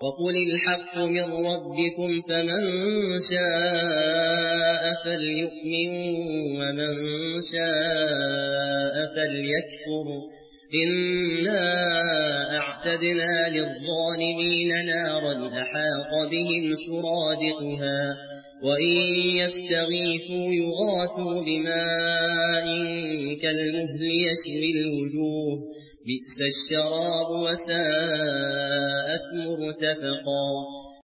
وقل الحق من ربكم فمن شاء فليؤمن ومن شاء فليكفر إنا أعتدنا للظالمين نارا أحاط بهم سرادقها وإن يستغيثوا يغاثوا بماء كالمهل يشوي الوجوه بئس الشراب وساءت مرتفقا